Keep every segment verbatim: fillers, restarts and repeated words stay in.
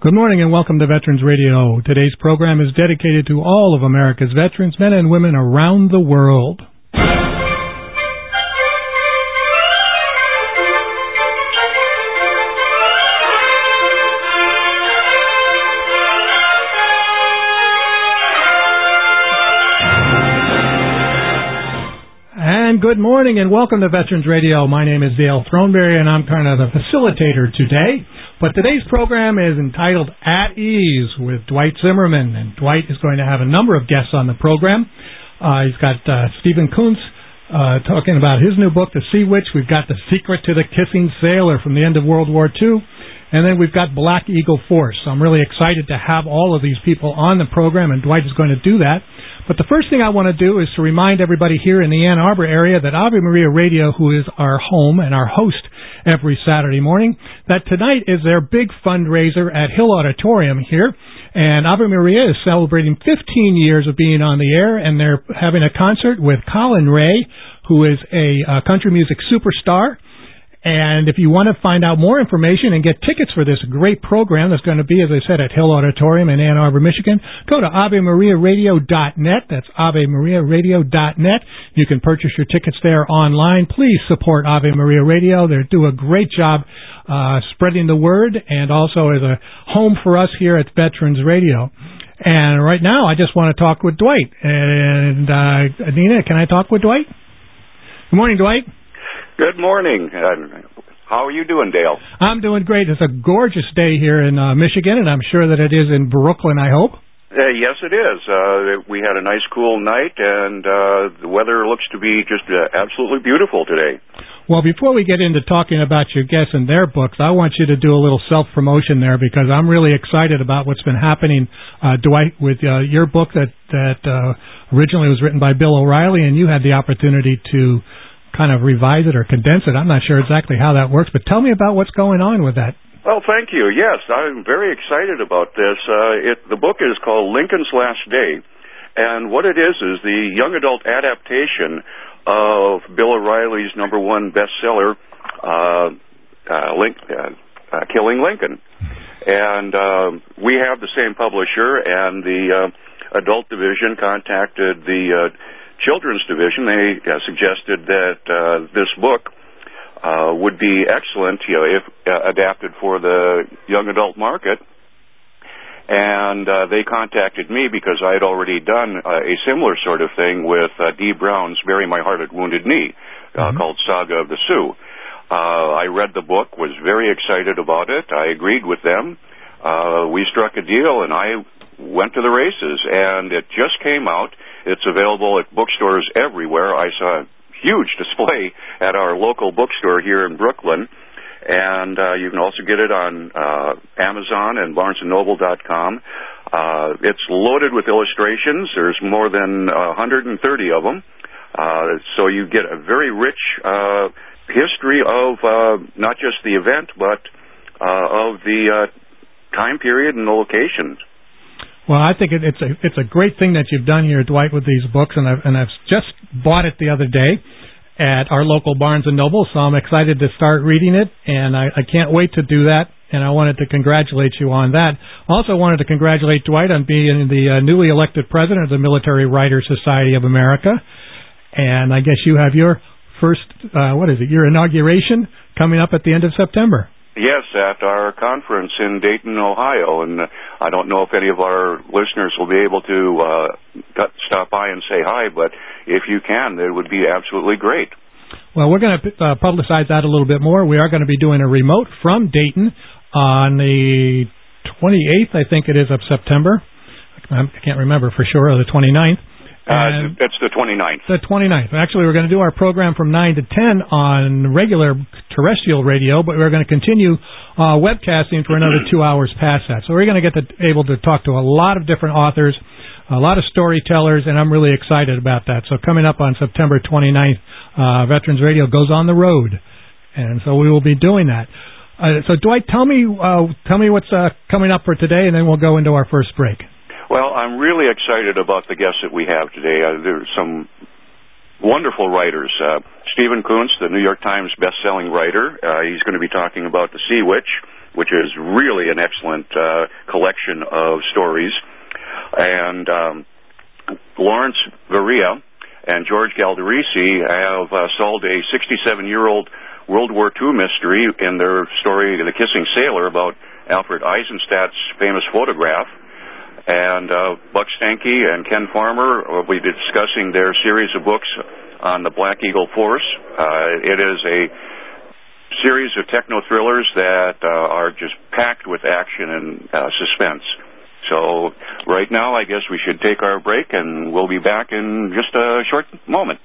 Good morning and welcome to Veterans Radio. Today's program is dedicated to all of America's veterans, men and women around the world. And good morning and welcome to Veterans Radio. My name is Dale Throneberry and I'm kind of the facilitator today. But today's program is entitled At Ease with Dwight Zimmerman. And Dwight is going to have a number of guests on the program. Uh, he's got uh, Stephen Kuntz uh, talking about his new book, The Sea Witch. We've got The Secret to the Kissing Sailor from the end of World War Two. And then we've got Black Eagle Force. So I'm really excited to have all of these people on the program, and Dwight is going to do that. But the first thing I want to do is to remind everybody here in the Ann Arbor area that Ave Maria Radio, who is our home and our host every Saturday morning, that tonight is their big fundraiser at Hill Auditorium here. And Ave Maria is celebrating fifteen years of being on the air, and they're having a concert with Colin Ray, who is a uh, country music superstar. And if you want to find out more information and get tickets for this great program that's going to be, as I said, at Hill Auditorium in Ann Arbor, Michigan, go to ave maria radio dot net. That's ave maria radio dot net. You can purchase your tickets there online. Please support Ave Maria Radio. They do a great job uh, spreading the word, and also as a home for us here at Veterans Radio. And right now, I just want to talk with Dwight. And, uh, Nina, can I talk with Dwight? Good morning, Dwight. Good morning. Uh, how are you doing, Dale? I'm doing great. It's a gorgeous day here in uh, Michigan, and I'm sure that it is in Brooklyn, I hope. Uh, yes, it is. Uh, we had a nice, cool night, and uh, the weather looks to be just uh, absolutely beautiful today. Well, before we get into talking about your guests and their books, I want you to do a little self-promotion there, because I'm really excited about what's been happening, uh, Dwight, with uh, your book that, that uh, originally was written by Bill O'Reilly, and you had the opportunity to kind of revise it or condense it. I'm not sure exactly how that works, but tell me about what's going on with that. Well, thank you. Yes, I'm very excited about this. Uh, it, the book is called Lincoln's Last Day, and what it is is the young adult adaptation of Bill O'Reilly's number one bestseller, uh, uh, Link, uh, uh, Killing Lincoln. And uh, we have the same publisher, and the uh, adult division contacted the uh, Children's Division. They uh, suggested that uh, this book uh, would be excellent, you know, if uh, adapted for the young adult market. And uh, they contacted me because I had already done uh, a similar sort of thing with uh, Dee Brown's Bury My Heart at Wounded Knee, uh, mm-hmm. called Saga of the Sioux. Uh, I read the book, was very excited about it. I agreed with them. Uh, we struck a deal, and I went to the races, and it just came out. It's available at bookstores everywhere. I saw a huge display at our local bookstore here in Brooklyn, and uh, you can also get it on uh, Amazon and barnes and noble dot com. Uh, it's loaded with illustrations. There's more than uh, one hundred thirty of them, uh, so you get a very rich uh, history of uh, not just the event, but uh, of the uh, time period and the locations. Well, I think it, it's a it's a great thing that you've done here, Dwight, with these books, and I've and I've just bought it the other day at our local Barnes and Noble, so I'm excited to start reading it, and I, I can't wait to do that. And I wanted to congratulate you on that. Also wanted to congratulate Dwight on being the uh, newly elected president of the Military Writers Society of America, and I guess you have your first uh, what is it? Your inauguration coming up at the end of September. Yes, at our conference in Dayton, Ohio, and uh, I don't know if any of our listeners will be able to uh, stop by and say hi, but if you can, it would be absolutely great. Well, we're going to uh, publicize that a little bit more. We are going to be doing a remote from Dayton on the twenty-eighth, I think it is, of September. I can't remember for sure, or the twenty-ninth. Uh, it's the twenty-ninth. The twenty-ninth. Actually, we're going to do our program from nine to ten on regular terrestrial radio, but we're going to continue uh, webcasting for another two hours past that. So we're going to get to, able to talk to a lot of different authors, a lot of storytellers, and I'm really excited about that. So coming up on September twenty-ninth, uh, Veterans Radio goes on the road, and so we will be doing that. Uh, so Dwight, tell me, uh, tell me what's uh, coming up for today, and then we'll go into our first break. Well, I'm really excited about the guests that we have today. Uh, there's some wonderful writers. Uh, Stephen Kuntz, the New York Times best-selling writer, uh, he's going to be talking about The Sea Witch. which is really an excellent uh, collection of stories. And um, Lawrence Varia and George Galderisi have uh, solved a sixty-seven-year-old World War Two mystery in their story, The Kissing Sailor, about Alfred Eisenstadt's famous photograph. And uh, Buck Stanke and Ken Farmer will be discussing their series of books on the Black Eagle Force. Uh, it is a series of techno-thrillers that uh, are just packed with action and uh, suspense. So right now, I guess we should take our break, and we'll be back in just a short moment.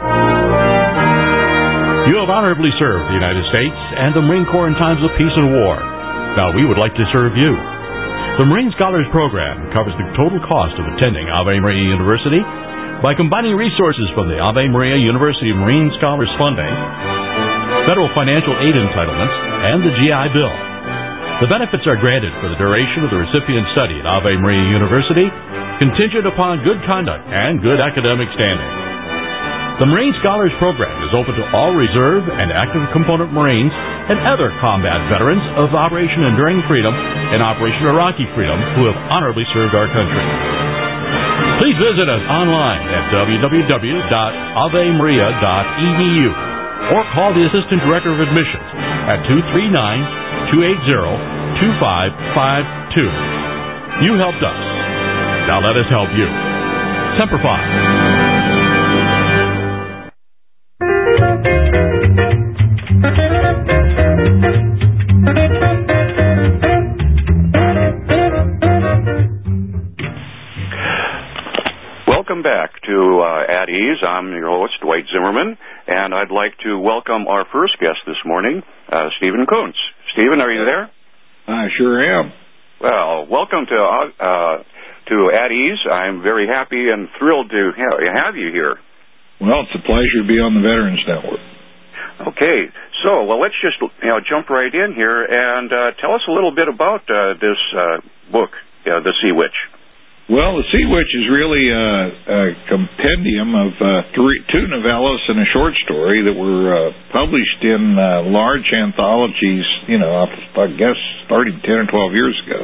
You have honorably served the United States and the Marine Corps in times of peace and war. Now we would like to serve you. The Marine Scholars Program covers the total cost of attending Ave Maria University by combining resources from the Ave Maria University Marine Scholars Funding, federal financial aid entitlements, and the G I Bill. The benefits are granted for the duration of the recipient's study at Ave Maria University, contingent upon good conduct and good academic standing. The Marine Scholars Program is open to all reserve and active component Marines and other combat veterans of Operation Enduring Freedom and Operation Iraqi Freedom who have honorably served our country. Please visit us online at w w w dot ave maria dot e d u or call the Assistant Director of Admissions at two three nine, two eight zero, two five five two. You helped us. Now let us help you. Semper Fi. Welcome back to uh, At Ease. I'm your host, Dwight Zimmerman, and I'd like to welcome our first guest this morning, uh, Stephen Koontz. Stephen, are you there? I sure am. Well, welcome to uh, to At Ease. I'm very happy and thrilled to have you here. Well, it's a pleasure to be on the Veterans Network. Okay, so well, let's just you know jump right in here and uh, tell us a little bit about uh, this uh, book, uh, The Sea Witch. Well, The Sea Witch is really a, a compendium of uh, three, two novellas and a short story that were uh, published in uh, large anthologies, you know, I guess starting ten or twelve years ago.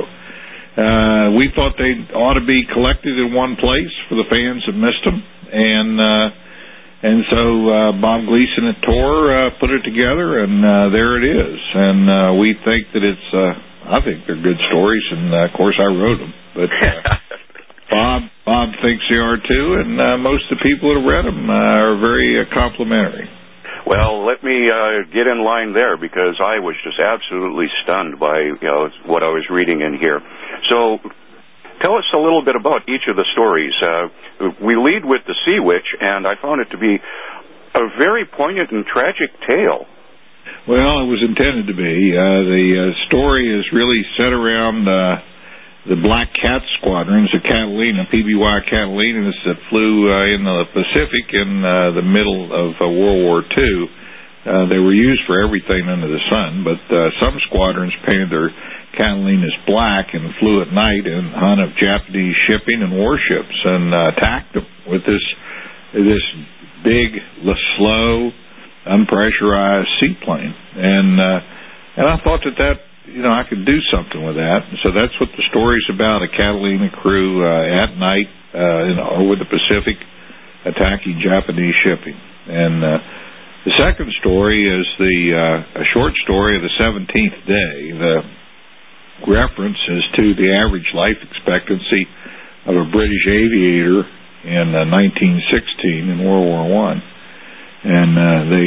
Uh, we thought they ought to be collected in one place for the fans that missed them, and uh, and so uh, Bob Gleason at Tor uh, put it together, and uh, there it is. And uh, we think that it's, uh, I think they're good stories, and uh, of course I wrote them, but... Uh, Bob Bob thinks they are too, and uh, most of the people that have read them uh, are very uh, complimentary. Well, let me uh, get in line there because I was just absolutely stunned by you know what I was reading in here. So, tell us a little bit about each of the stories. Uh, we lead with The Sea Witch, and I found it to be a very poignant and tragic tale. Well, it was intended to be. Uh, the uh, story is really set around. Uh, The Black Cat Squadrons, the Catalina, P B Y Catalinas that flew uh, in the Pacific in uh, the middle of uh, World War Two. Uh, they were used for everything under the sun, but uh, some squadrons painted their Catalinas black and flew at night in hunt of Japanese shipping and warships and uh, attacked them with this this big, slow, unpressurized seaplane. And uh, and I thought that that you know, I could do something with that. So that's what the story's about, a Catalina crew uh, at night uh, in, over the Pacific attacking Japanese shipping. And uh, the second story is the uh, a short story of the seventeenth day. The reference is to the average life expectancy of a British aviator in uh, nineteen sixteen in World War One. And uh, they...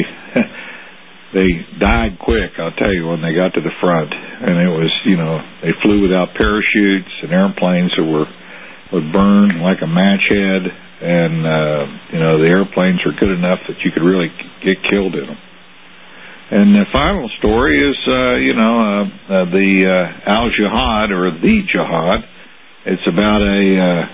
They died quick, I'll tell you, when they got to the front. And it was, you know, they flew without parachutes and airplanes that were would burn like a match head. And, uh, you know, the airplanes were good enough that you could really get killed in them. And the final story is, uh, you know, uh, uh, the uh, Al-Jihad, or the Jihad. It's about a, uh,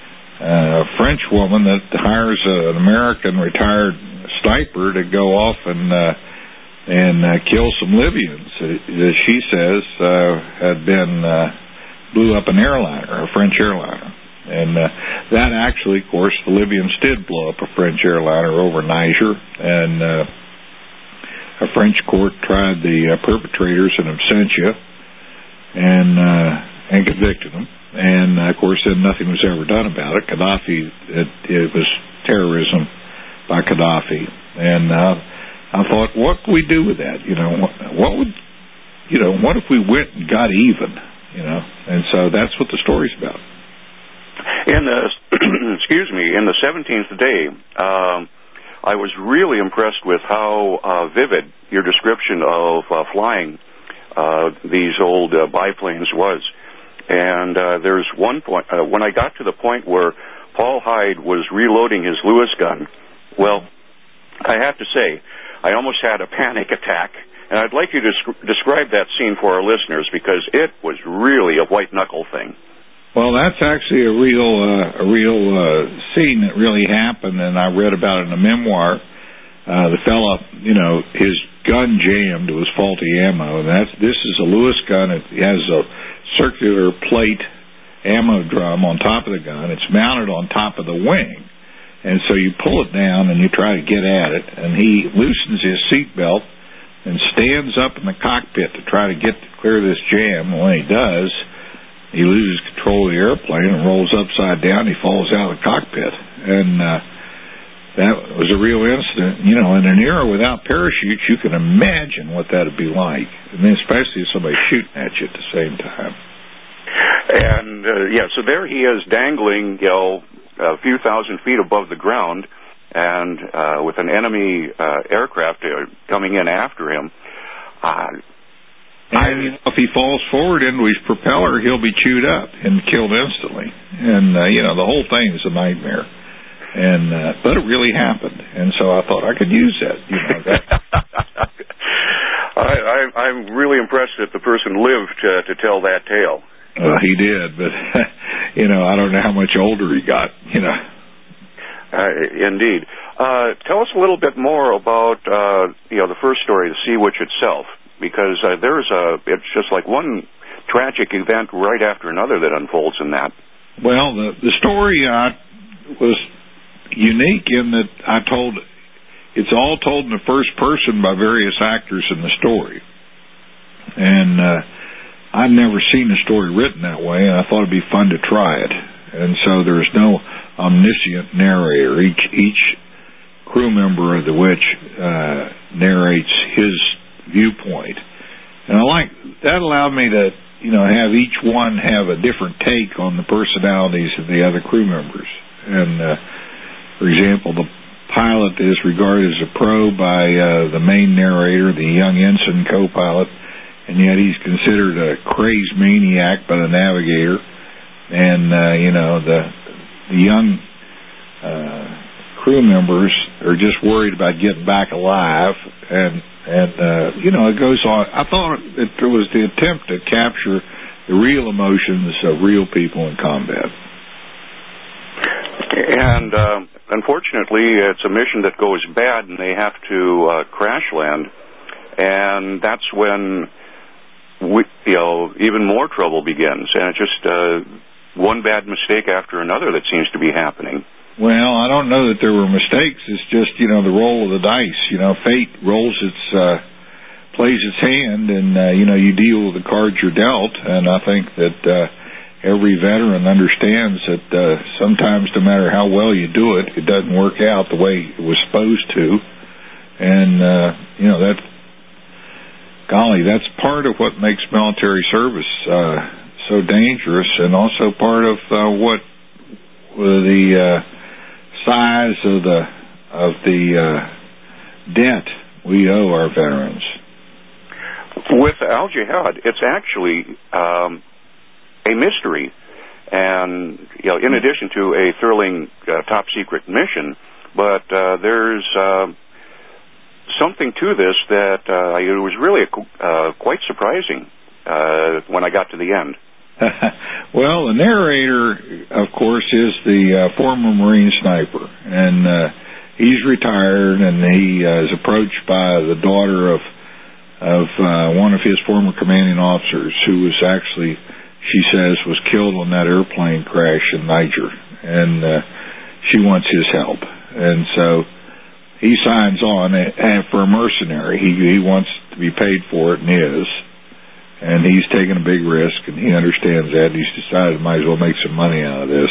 a French woman that hires an American retired sniper to go off and... Uh, and uh, kill some Libyans, as she says, uh, had been, uh, blew up an airliner, a French airliner. And uh, that actually, of course, the Libyans did blow up a French airliner over Niger, and uh, a French court tried the uh, perpetrators in absentia, and uh, and convicted them. And, uh, of course, then nothing was ever done about it. Gaddafi, it, it was terrorism by Gaddafi. And uh, I thought, what could we do with that? You know, what, what would, you know, what if we went and got even? You know, and so that's what the story's about. In the, excuse me, in the seventeenth day, um, I was really impressed with how uh, vivid your description of uh, flying uh, these old uh, biplanes was. And uh, there's one point, uh, when I got to the point where Paul Hyde was reloading his Lewis gun, well, I have to say, I almost had a panic attack. And I'd like you to sc- describe that scene for our listeners, because it was really a white-knuckle thing. Well, that's actually a real uh, a real uh, scene that really happened, and I read about it in a memoir. Uh, the fella, you know, his gun jammed. It was faulty ammo. And that's this is a Lewis gun. It has a circular plate ammo drum on top of the gun. It's mounted on top of the wing. And so you pull it down and you try to get at it. And he loosens his seatbelt and stands up in the cockpit to try to get to clear this jam. And when he does, he loses control of the airplane and rolls upside down. He falls out of the cockpit. And uh, that was a real incident. You know, in an era without parachutes, you can imagine what that would be like. I mean, especially if somebody's shooting at you at the same time. And, uh, yeah, so there he is dangling, you know, a few thousand feet above the ground, and uh, with an enemy uh, aircraft uh, coming in after him. Uh, and I, you know, if he falls forward into his propeller, he'll be chewed up and killed instantly. And, uh, you know, the whole thing is a nightmare. And uh, but it really happened, and so I thought I could use that. You know, that. I, I, I'm really impressed that the person lived to, to tell that tale. Uh, he did, but you know, I don't know how much older he got. You know, uh, indeed. Uh, tell us a little bit more about uh, you know the first story, the Sea Witch itself, because uh, there's a it's just like one tragic event right after another that unfolds in that. Well, the the story uh, was unique in that I told it's all told in the first person by various actors in the story, and uh, I'd never seen a story written that way, and I thought it'd be fun to try it. And so there's no omniscient narrator. Each each crew member of the Witch uh, narrates his viewpoint, and I like that allowed me to you know have each one have a different take on the personalities of the other crew members. And uh, for example, the pilot is regarded as a pro by uh, the main narrator, the young ensign co-pilot, and yet he's considered a crazed maniac by the navigator. And, uh, you know, the, the young uh, crew members are just worried about getting back alive. And, and uh, you know, it goes on. I thought it was the attempt to capture the real emotions of real people in combat. And uh, unfortunately, it's a mission that goes bad, and they have to uh, crash land. And that's when, we, you know, even more trouble begins. And it's just uh, one bad mistake after another that seems to be happening. Well, I don't know that there were mistakes. It's just, you know, the roll of the dice. You know, fate rolls its, uh, plays its hand, and, uh, you know, you deal with the cards you're dealt. And I think that uh, every veteran understands that uh, sometimes, no matter how well you do it, it doesn't work out the way it was supposed to. And, uh, you know, that, golly, that's part of what makes military service uh, so dangerous, and also part of uh, what uh, the uh, size of the of the uh, debt we owe our veterans. With Al Jihad, it's actually um, a mystery, and you know, in addition to a thrilling uh, top secret mission, but uh, there's uh, something to this that uh, it was really a, uh, quite surprising uh, when I got to the end. Well, the narrator, of course, is the uh, former Marine sniper, and uh, he's retired, and he uh, is approached by the daughter of of uh, one of his former commanding officers, who was actually, she says, was killed on that airplane crash in Niger, and uh, she wants his help, and so he signs on and for a mercenary. He he wants to be paid for it, and is. and he's taken a big risk, and he understands that. He's decided might as well make some money out of this.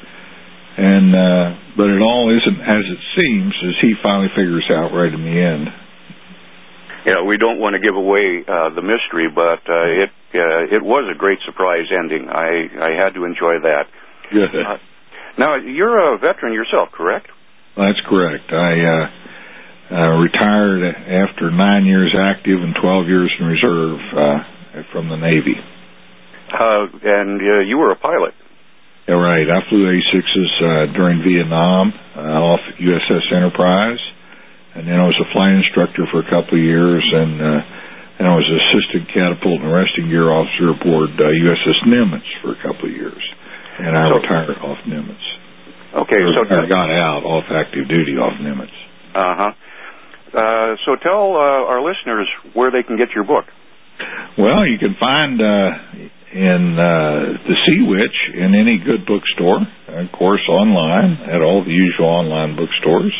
And uh, but it all isn't as it seems, as he finally figures out right in the end. Yeah, we don't want to give away uh, the mystery, but uh, it uh, it was a great surprise ending. I, I had to enjoy that. Good. Uh, now, you're a veteran yourself, correct? That's correct. I uh, uh, retired after nine years active and twelve years in reserve uh, from the Navy. Uh, and uh, you were a pilot. Yeah, right. I flew A sixes uh, during Vietnam uh, off U S S Enterprise, and then I was a flight instructor for a couple of years, and uh, and I was assistant catapult and arresting gear officer aboard uh, U S S Nimitz for a couple of years, and I so, retired off Nimitz. Okay, or, so I got out off active duty off Nimitz. Uh-huh. Uh So tell uh, our listeners where they can get your book. Well, you can find uh, in uh, the Sea Witch in any good bookstore, of course online at all the usual online bookstores.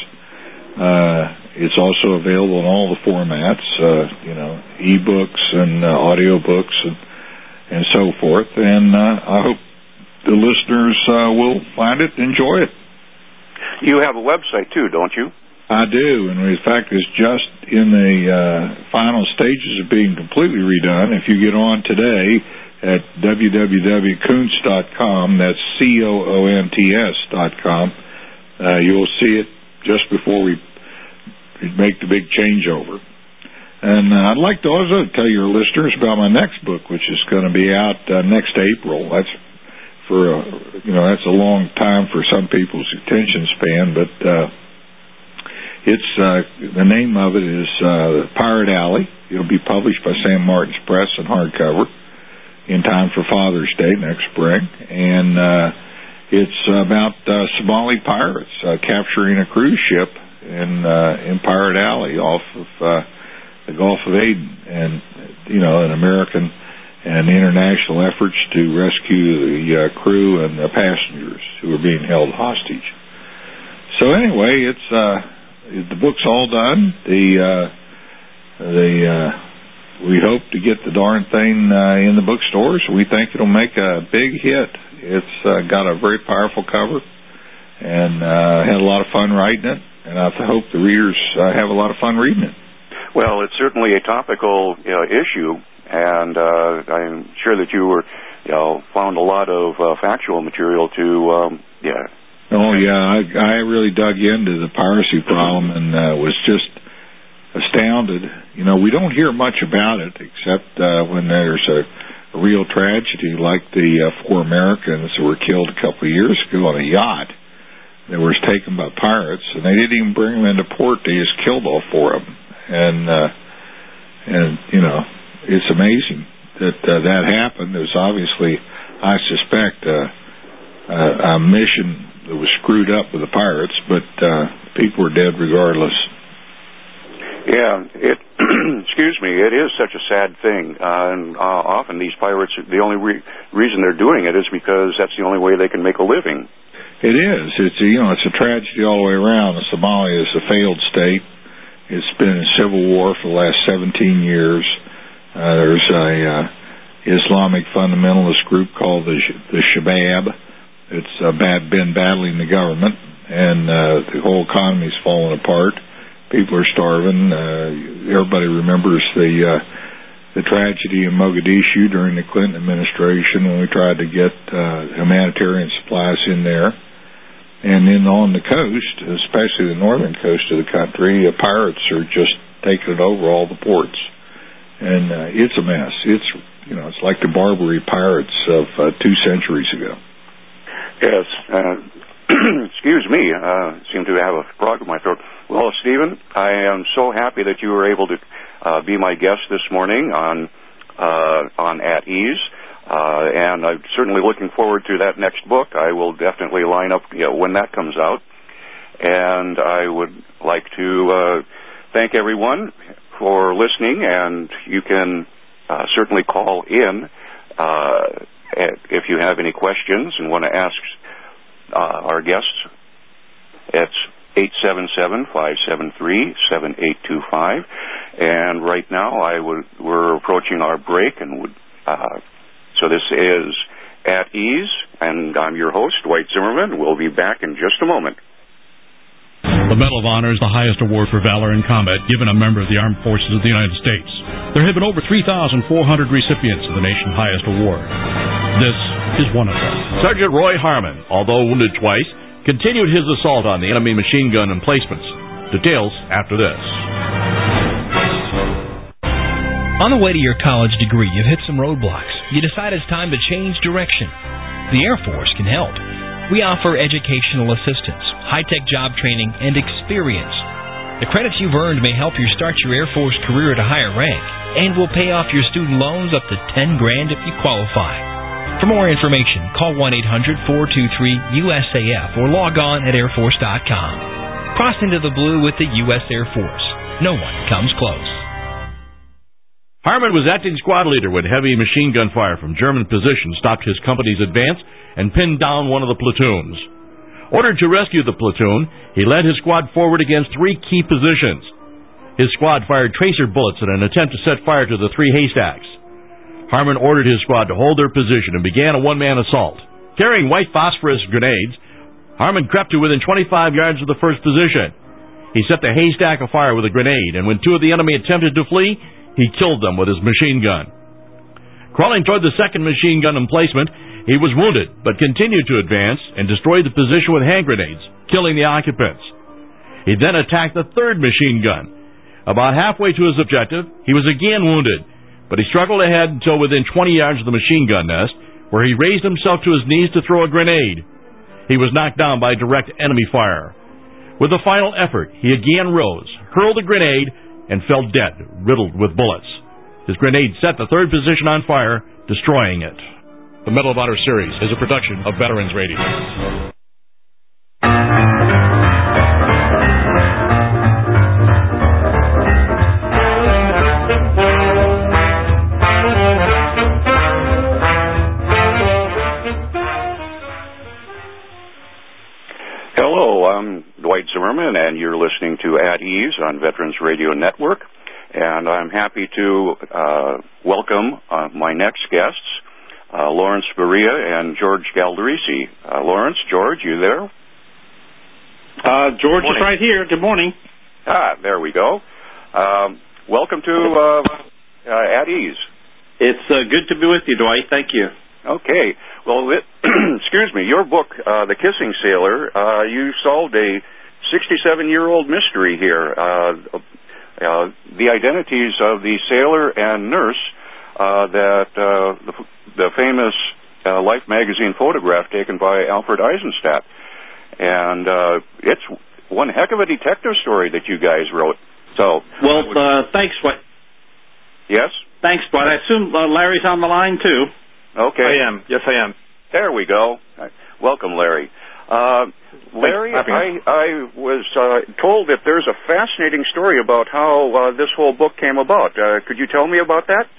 Uh, it's also available in all the formats, uh, you know, e-books and uh, audio books and and so forth. And uh, I hope the listeners uh, will find it and enjoy it. You have a website too, don't you? I do, and in fact, it's just in the uh, final stages of being completely redone. If you get on today at w w w dot kuntz dot com, that's C O O N T S dot com, uh, you'll see it just before we make the big changeover. And uh, I'd like to also tell your listeners about my next book, which is going to be out uh, next April. That's for, uh, you know, that's a long time for some people's attention span, but uh, it's uh, the name of it is uh, Pirate Alley. It'll be published by Sam Martin's Press in hardcover in time for Father's Day next spring, and uh, it's about uh, Somali pirates uh, capturing a cruise ship in uh, in Pirate Alley off of uh, the Gulf of Aden, and you know, an American and international efforts to rescue the uh, crew and the passengers who are being held hostage. So anyway, it's uh, the book's all done. The uh, the uh, we hope to get the darn thing uh, in the bookstores. We think it'll make a big hit. It's uh, got a very powerful cover, and uh, had a lot of fun writing it. And I hope the readers uh, have a lot of fun reading it. Well, it's certainly a topical you know, issue, and uh, I'm sure that you were, you know, found a lot of uh, factual material to, um, yeah. Oh yeah, I, I really dug into the piracy problem and uh, was just astounded. You know, we don't hear much about it except uh, when there's a, a real tragedy, like the uh, four Americans who were killed a couple of years ago on a yacht that was taken by pirates, and they didn't even bring them into port. They just killed all four of them. And, uh, and you know, it's amazing that uh, that happened. It was obviously, I suspect, uh, uh, a mission that was screwed up with the pirates, but uh, people were dead regardless. Yeah, it, excuse me, it is such a sad thing. Uh, and uh, often these pirates, the only re- reason they're doing it is because that's the only way they can make a living. It is. It's a, you know, it's a tragedy all the way around. Somalia is a failed state. It's been in civil war for the last seventeen years. Uh, there's a uh, Islamic fundamentalist group called the the Shabab. It's uh, bad, been battling the government, and uh, the whole economy's fallen apart. People are starving. Uh, everybody remembers the uh, the tragedy in Mogadishu during the Clinton administration when we tried to get uh, humanitarian supplies in there. And then on the coast, especially the northern coast of the country, uh, pirates are just taking it over all the ports, and uh, it's a mess. It's you know, it's like the Barbary pirates of uh, two centuries ago. Yes. Uh, excuse me. I uh, seem to have a frog in my throat. Well, Stephen, I am so happy that you were able to uh, be my guest this morning on uh, on At Ease. Uh, and I'm certainly looking forward to that next book. I will definitely line up you know, when that comes out. And I would like to uh, thank everyone for listening, and you can uh, certainly call in uh, if you have any questions and want to ask uh, our guests. It's eight seven seven, five seven three, seven eight two five. And right now I would, we're approaching our break, and would, uh, so this is At Ease, and I'm your host, Dwight Zimmerman. We'll be back in just a moment. The Medal of Honor is the highest award for valor in combat given a member of the Armed Forces of the United States. There have been over three thousand four hundred recipients of the nation's highest award. This is one of them. Sergeant Roy Harmon, although wounded twice, continued his assault on the enemy machine gun emplacements. Details after this. On the way to your college degree, you've hit some roadblocks. You decide it's time to change direction. The Air Force can help. We offer educational assistance, high-tech job training, and experience. The credits you've earned may help you start your Air Force career at a higher rank, and will pay off your student loans up to ten grand if you qualify. For more information, call one eight hundred, four two three, U S A F or log on at air force dot com. Cross into the blue with the U S Air Force. No one comes close. Harmon was acting squad leader when heavy machine gun fire from German positions stopped his company's advance and pinned down one of the platoons. Ordered to rescue the platoon, he led his squad forward against three key positions. His squad fired tracer bullets in an attempt to set fire to the three haystacks. Harmon ordered his squad to hold their position and began a one-man assault. Carrying white phosphorus grenades, Harmon crept to within twenty-five yards of the first position. He set the haystack afire with a grenade, and when two of the enemy attempted to flee, he killed them with his machine gun. Crawling toward the second machine gun emplacement, he was wounded, but continued to advance and destroyed the position with hand grenades, killing the occupants. He then attacked the third machine gun. About halfway to his objective, he was again wounded, but he struggled ahead until within twenty yards of the machine gun nest, where he raised himself to his knees to throw a grenade. He was knocked down by direct enemy fire. With a final effort, he again rose, hurled a grenade, and fell dead, riddled with bullets. His grenade set the third position on fire, destroying it. The Medal of Honor series is a production of Veterans Radio. Hello, I'm Dwight Zimmerman, and you're listening to At Ease on Veterans Radio Network. And I'm happy to uh, welcome uh, my next guests, uh, Lawrence Berea and George Galderisi. Uh, Lawrence, George, you there? Uh, George is right here. Good morning. Ah, there we go. Um, welcome to uh, uh, At Ease. It's uh, good to be with you, Dwight. Thank you. Okay. Well, it, excuse me, your book, uh, The Kissing Sailor, uh, you solved a sixty-seven-year-old mystery here. Uh, Uh, the identities of the sailor and nurse uh, that uh, the, the famous uh, Life magazine photograph taken by Alfred Eisenstadt. And uh, it's one heck of a detective story that you guys wrote. So, Well, would... uh, thanks, Dwight. Yes? Thanks, Dwight. I assume uh, Larry's on the line, too. Okay. I am. Yes, I am. There we go. Welcome, Larry. Uh, Larry, I, I was uh, told that there's a fascinating story about how uh, this whole book came about. Uh, could you tell me about that?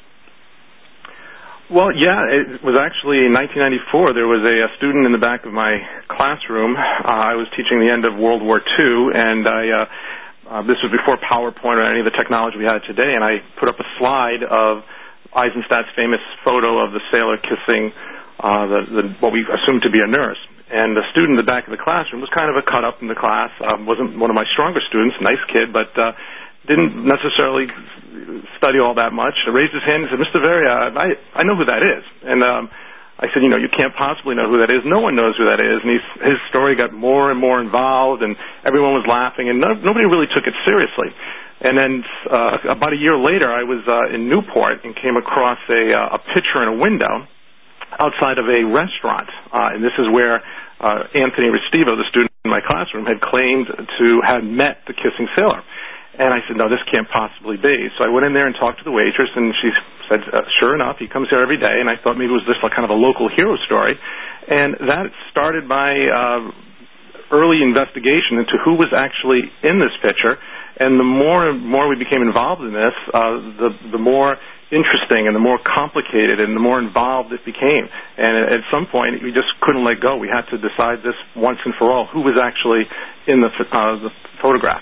Well, yeah, it was actually in nineteen ninety-four. There was a, a student in the back of my classroom. Uh, I was teaching the end of World War Two, and I, uh, uh, this was before PowerPoint or any of the technology we had today, and I put up a slide of Eisenstadt's famous photo of the sailor kissing uh, the, the, what we assumed to be a nurse. And the student in the back of the classroom was kind of a cut-up in the class, um, wasn't one of my stronger students, nice kid, but uh, didn't necessarily study all that much. He raised his hand and said, Mister Veria, I, I know who that is. And um, I said, you know, you can't possibly know who that is. No one knows who that is. And he's, his story got more and more involved, and everyone was laughing, and no, nobody really took it seriously. And then uh, about a year later, I was uh, in Newport and came across a, uh, a picture in a window outside of a restaurant. Uh, and this is where uh, Anthony Restivo, the student in my classroom, had claimed to have met the kissing sailor. And I said, no, this can't possibly be. So I went in there and talked to the waitress, and she said, uh, sure enough, he comes here every day. And I thought maybe it was just like kind of a local hero story. And that started my uh, early investigation into who was actually in this picture. And the more and more we became involved in this, uh, the, the more interesting and the more complicated and the more involved it became. And at some point, we just couldn't let go. We had to decide this once and for all, who was actually in the, uh, the photograph.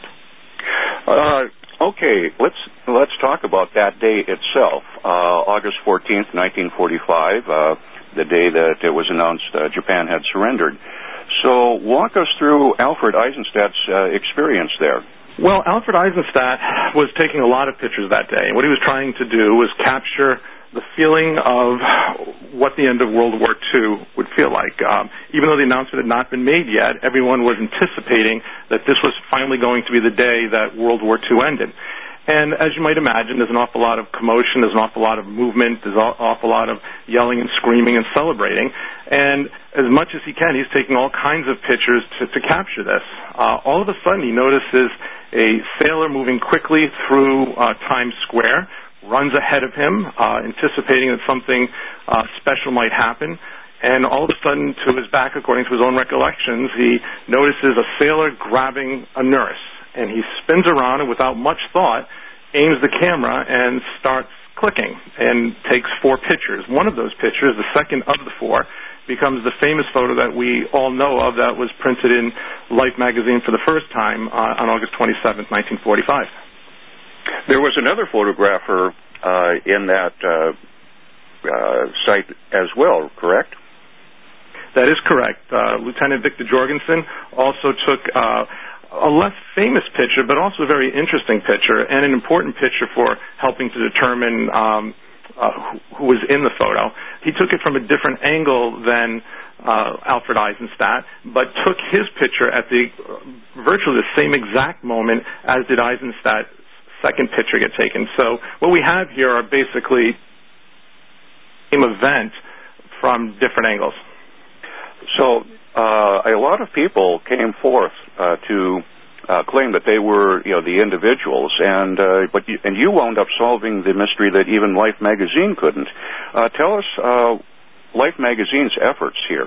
Uh, okay, let's let's talk about that day itself, uh, August fourteenth, nineteen forty-five, uh, the day that it was announced uh, Japan had surrendered. So walk us through Alfred Eisenstadt's uh, experience there. Well, Alfred Eisenstadt was taking a lot of pictures that day, and what he was trying to do was capture the feeling of what the end of World War Two would feel like. Um, even though the announcement had not been made yet, everyone was anticipating that this was finally going to be the day that World War Two ended. And as you might imagine, there's an awful lot of commotion, there's an awful lot of movement, there's an awful lot of yelling and screaming and celebrating. And as much as he can, he's taking all kinds of pictures to, to capture this. Uh, all of a sudden, he notices a sailor moving quickly through uh, Times Square, runs ahead of him, uh, anticipating that something uh, special might happen. And all of a sudden, to his back, according to his own recollections, he notices a sailor grabbing a nurse. And he spins around and without much thought aims the camera and starts clicking and takes four pictures. One of those pictures, the second of the four, becomes the famous photo that we all know of that was printed in Life magazine for the first time uh, on August twenty-seventh, nineteen forty-five. There was another photographer uh, in that uh, uh, site as well, correct? That is correct. Uh, Lieutenant Victor Jorgensen also took uh, a less famous picture, but also a very interesting picture, and an important picture for helping to determine um, uh, who, who was in the photo. He took it from a different angle than uh, Alfred Eisenstadt, but took his picture at the uh, virtually the same exact moment as did Eisenstadt's second picture get taken. So what we have here are basically the same event from different angles. So uh, a lot of people came forth uh, to uh, claim that they were, you know, the individuals, and uh, but you, and you wound up solving the mystery that even Life magazine couldn't. Uh, tell us uh, Life magazine's efforts here.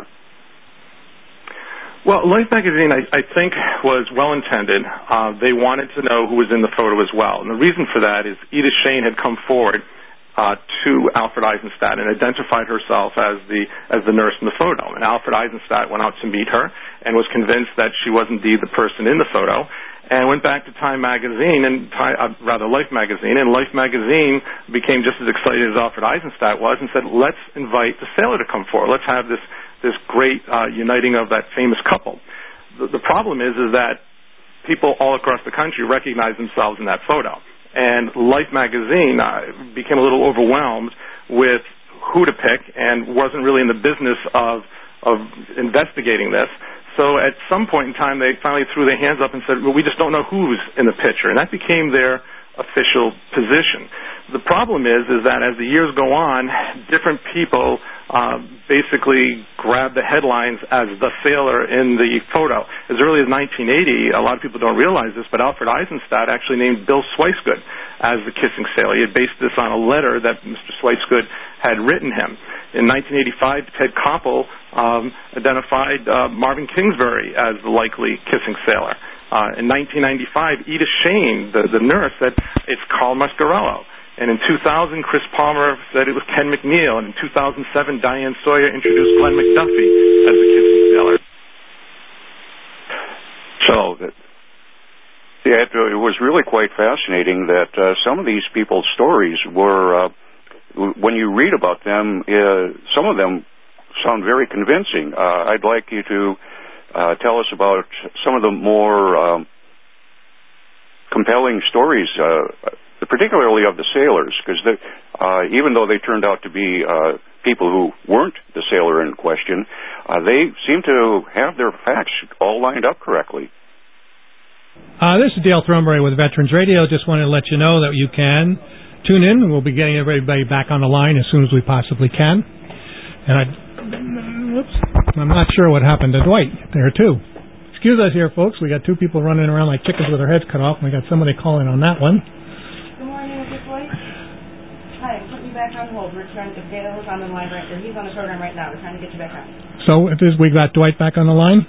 Well, Life magazine, I, I think, was well-intended. Uh, they wanted to know who was in the photo as well. And the reason for that is Edith Shane had come forward uh, to Alfred Eisenstadt and identified herself as the as the nurse in the photo. And Alfred Eisenstadt went out to meet her and was convinced that she was indeed the person in the photo, and went back to Time magazine, and uh, rather Life magazine, and Life magazine became just as excited as Alfred Eisenstadt was and said, let's invite the sailor to come forward. Let's have this this great uh, uniting of that famous couple. The, the problem is, is that people all across the country recognize themselves in that photo. And Life magazine uh, became a little overwhelmed with who to pick and wasn't really in the business of, of investigating this. So at some point in time, they finally threw their hands up and said, well, we just don't know who's in the picture. And that became their official position. The problem is, is that as the years go on, different people uh, basically grab the headlines as the sailor in the photo. As early as nineteen eighty, a lot of people don't realize this, but Alfred Eisenstadt actually named Bill Swicegood as the kissing sailor. He had based this on a letter that Mister Swicegood had written him. In nineteen eighty-five, Ted Koppel um, identified uh, Marvin Kingsbury as the likely kissing sailor. Uh, in nineteen ninety-five, Edith Shane, the, the nurse, said it's Carl Mascarello. And in two thousand, Chris Palmer said it was Ken McNeil. And in two thousand seven, Diane Sawyer introduced Glenn McDuffie as the kissing sailor. So that, yeah, it, it was really quite fascinating that uh, some of these people's stories were, uh, when you read about them, uh, some of them sound very convincing. Uh, I'd like you to uh, tell us about some of the more um, compelling stories, uh, particularly of the sailors, because uh, even though they turned out to be uh, people who weren't the sailor in question, uh, they seem to have their facts all lined up correctly. Uh, this is Dale Throneberry with Veterans Radio. Just wanted to let you know that you can tune in. We'll be getting everybody back on the line as soon as we possibly can. And I, whoops, I'm not sure what happened to Dwight there, too. Excuse us here, folks. We got two people running around like chickens with their heads cut off, and we got somebody calling on that one. Good morning, is this Dwight? Hi, I'm putting you back on hold. We're trying to get Dale's on the line right there. He's on the program right now. We're trying to get you back on. So it is, we got Dwight back on the line?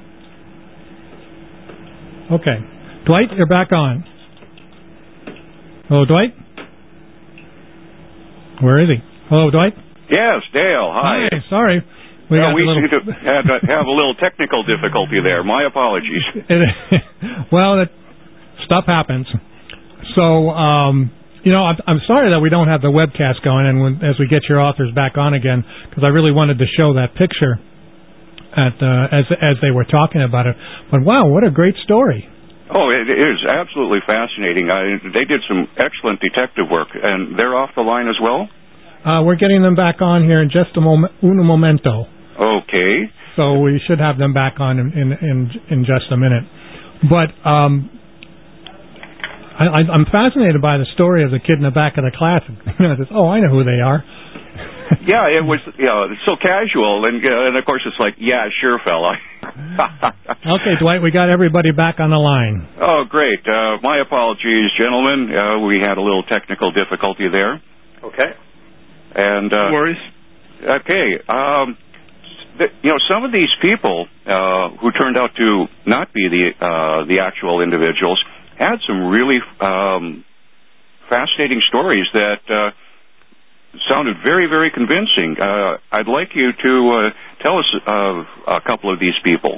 Okay. Dwight, you're back on. Hello, Dwight? Where is he? Hello, Dwight? Yes, Dale. Hi. Hi, sorry. We, well, we little... seem to had to have a little technical difficulty there. My apologies. Well, that stuff happens. So, um, you know, I'm, I'm sorry that we don't have the webcast going, and when, as we get your authors back on again, because I really wanted to show that picture at uh, as as they were talking about it. But wow, what a great story! Oh, it is absolutely fascinating. I, they did some excellent detective work, and they're off the line as well? Uh, we're getting them back on here in just a moment, un momento. Okay. So we should have them back on in in, in, in just a minute. But um, I, I'm fascinated by the story of the kid in the back of the class. Oh, I know who they are. Yeah, it was you know, so casual, and, uh, and of course it's like, yeah, sure, fella. Okay, Dwight, we got everybody back on the line. Oh, great. Uh, my apologies, gentlemen. Uh, we had a little technical difficulty there. Okay. And uh, no worries. Okay. Um, th- you know, some of these people uh, who turned out to not be the uh, the actual individuals had some really um, fascinating stories that uh, sounded very, very convincing. Uh, I'd like you to uh, tell us uh, a couple of these people.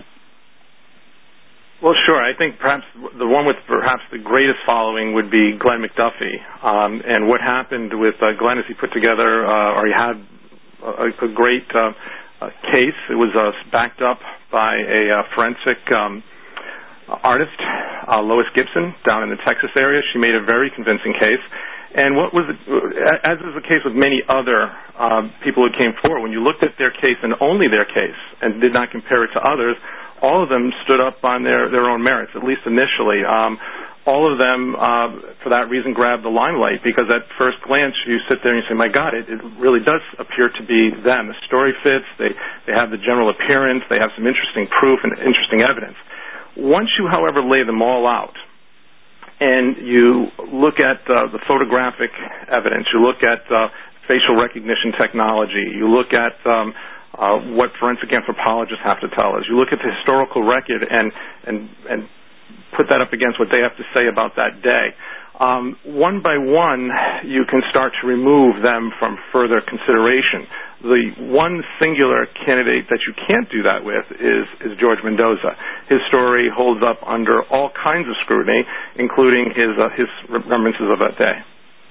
Well, sure. I think perhaps the one with perhaps the greatest following would be Glenn McDuffie. Um, and what happened with uh, Glenn is he put together, uh, or he had a, a great uh, uh, case. It was uh, backed up by a uh, forensic um, artist, uh, Lois Gibson, down in the Texas area. She made a very convincing case. And what was, as is the case with many other uh, people who came forward, when you looked at their case and only their case and did not compare it to others, all of them stood up on their, their own merits, at least initially. Um, all of them, uh, for that reason, grabbed the limelight, because at first glance you sit there and you say, my God, it, it really does appear to be them. The story fits, they, they have the general appearance, they have some interesting proof and interesting evidence. Once you, however, lay them all out, and you look at uh, the photographic evidence, you look at uh, facial recognition technology, you look at um, uh, what forensic anthropologists have to tell us, you look at the historical record and, and, and put that up against what they have to say about that day. Um, one by one, you can start to remove them from further consideration. The one singular candidate that you can't do that with is, is George Mendoza. His story holds up under all kinds of scrutiny, including his uh, his remembrances of that day.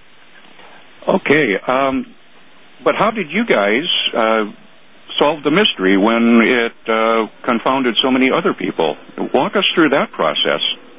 Okay, um, but how did you guys uh, solve the mystery when it uh, confounded so many other people? Walk us through that process.